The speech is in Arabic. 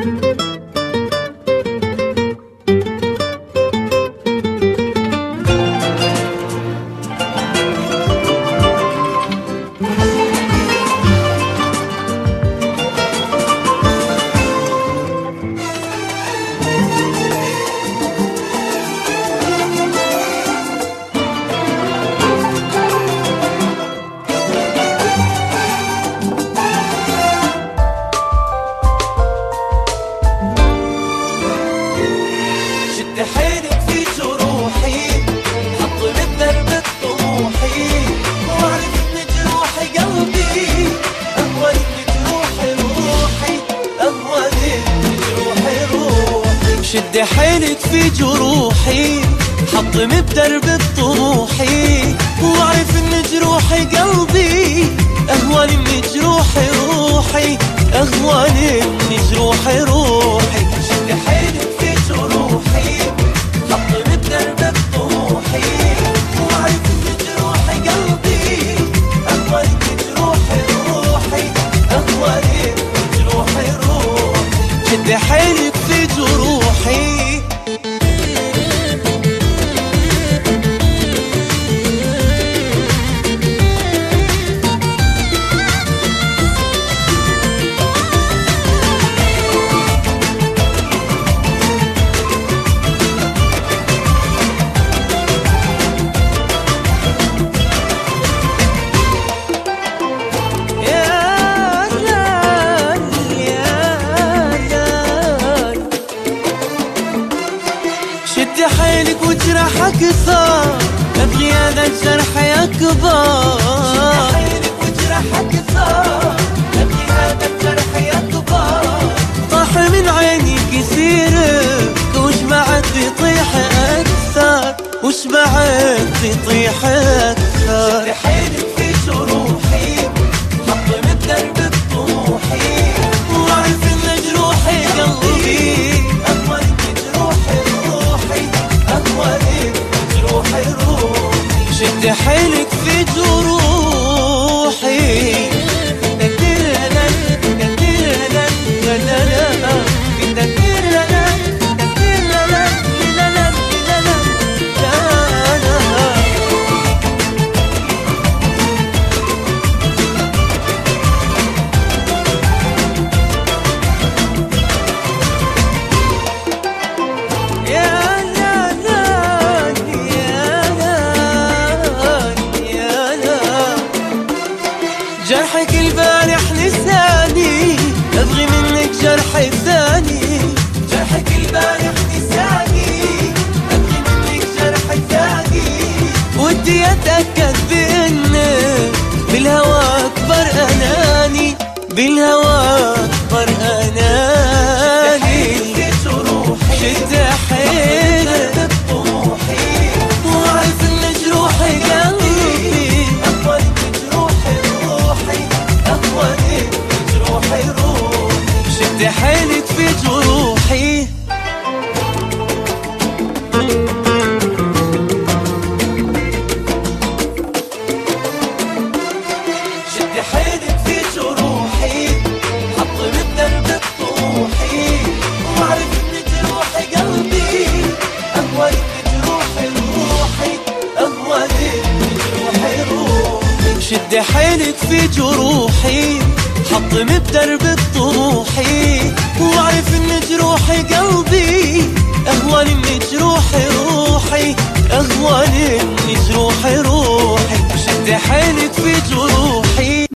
حيلك في جروحي، حطم بدرب طموحي، واعرف ان جروح قلبي اهون من جروح روحي، اهون من جروح روحي. شد حيلك في جروحي، حطم بدرب طموحي، واعرف ان جروح قلبي اهون من جروح روحي، اهون من جروح روحي. شد حيلك في جروحي، حطم بدرب طموحي، واعرف ان جروح قلبي اهون من جروح روحي، اهون من جروح روحي. شد حيلك في جروحي. شد حيلك وجرحك ثار، ابغي هذا الجرح يكبر. شد حيلك وجرحك ثار، ابغي هذا الجرح يكبر. طاح من عيني كثيرك، وش بعد بيطيح اكثر، وش بعد بيطيح اكثر. شد حيلك في جروحي، حطم بدرب طموحي، واعرف ان جروح قلبي اهون من جروح روحي، اهون من جروح روحي. شد حيلك في جروحي. جرحك البارح نساني، ابغي منك جرح ثاني. جرحك البارح نساني، ابغي منك جرح ثاني. ودي اتاكد بانك بالهوى اكبر اناني، بالهوى اكبر اناني. شد حيلك طموحي، واعرف ان جروح قلبي اهون من جروح روحي، اهون من جروح روحي. شد حيلك في جروحي. شد حيلك في جروحي، حطم بدرب طموحي، واعرف ان جروح قلبي اهون من جروح روحي، اهون من جروح روحي. شد حيلك في جروحي، حطم بدرب طموحي، واعرف ان جروح قلبي اهون من جروح روحي، اهون من جروح روحي. شد حيلك في جروحي.